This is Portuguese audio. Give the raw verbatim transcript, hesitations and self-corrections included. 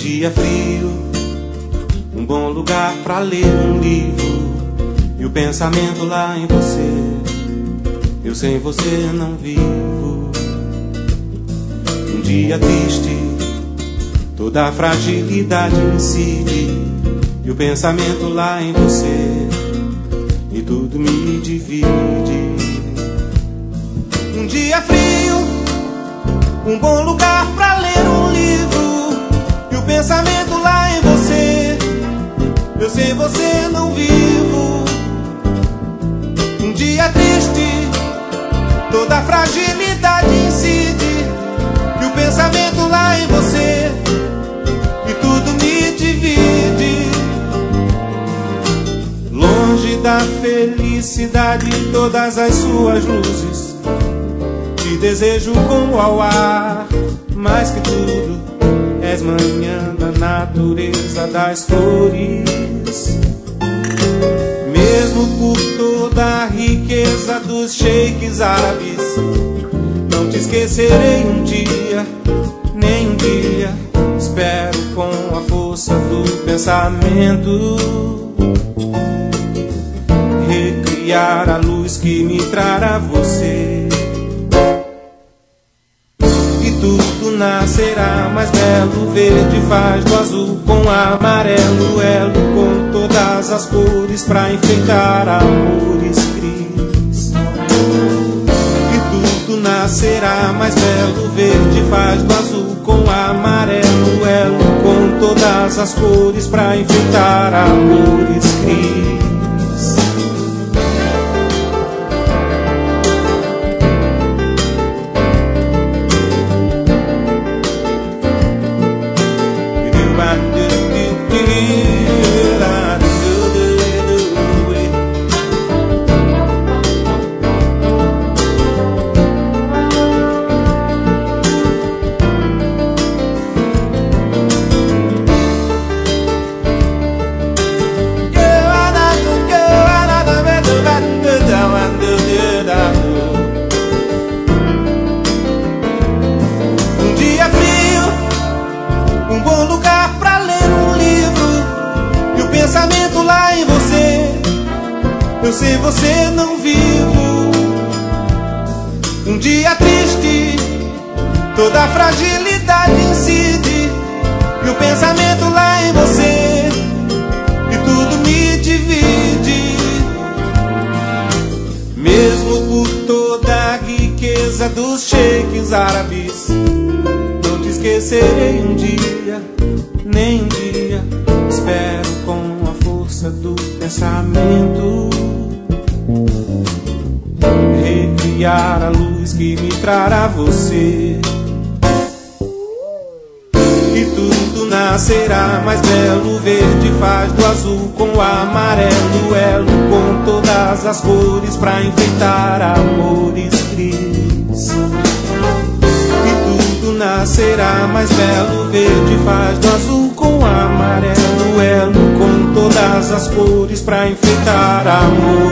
dia frio, um bom lugar pra ler um livro, e o pensamento lá em você. Eu sem você não vivo. Um dia triste, toda a fragilidade incide, e o pensamento lá em você, e tudo me divide. Um dia frio, um bom lugar pra ler um livro, e o pensamento lá em você. Eu sem você não vivo. Um dia triste, toda a fragilidade incide, e o pensamento lá em você, e tudo me divide. Longe da felicidade e todas as suas luzes, te desejo como ao ar, mais que tudo, és manhã da natureza das flores. Mesmo por toda a riqueza dos sheiks árabes, não te esquecerei um dia, nem um dia. Espero com a força do pensamento recriar a luz que me trará você. E tudo nascerá mais belo, verde faz do azul com amarelo, elo com todas as cores pra enfeitar amores cris. E tudo nascerá mais belo, verde faz do azul com amarelo, elo com todas as cores pra enfeitar amores cris. Eu sem você não vivo. Um dia triste, toda a fragilidade incide, e o pensamento lá em você, e tudo me divide. Mesmo por toda a riqueza dos sheiks árabes, não te esquecerei um dia, nem um dia. Espero com a força do pensamento recriar a luz que me trará você. E tudo nascerá mais belo, verde faz do azul com o amarelo, elo com todas as cores pra enfeitar amores cris. E tudo nascerá mais belo, verde faz do azul com o amarelo, elo com todas as cores pra enfeitar amores.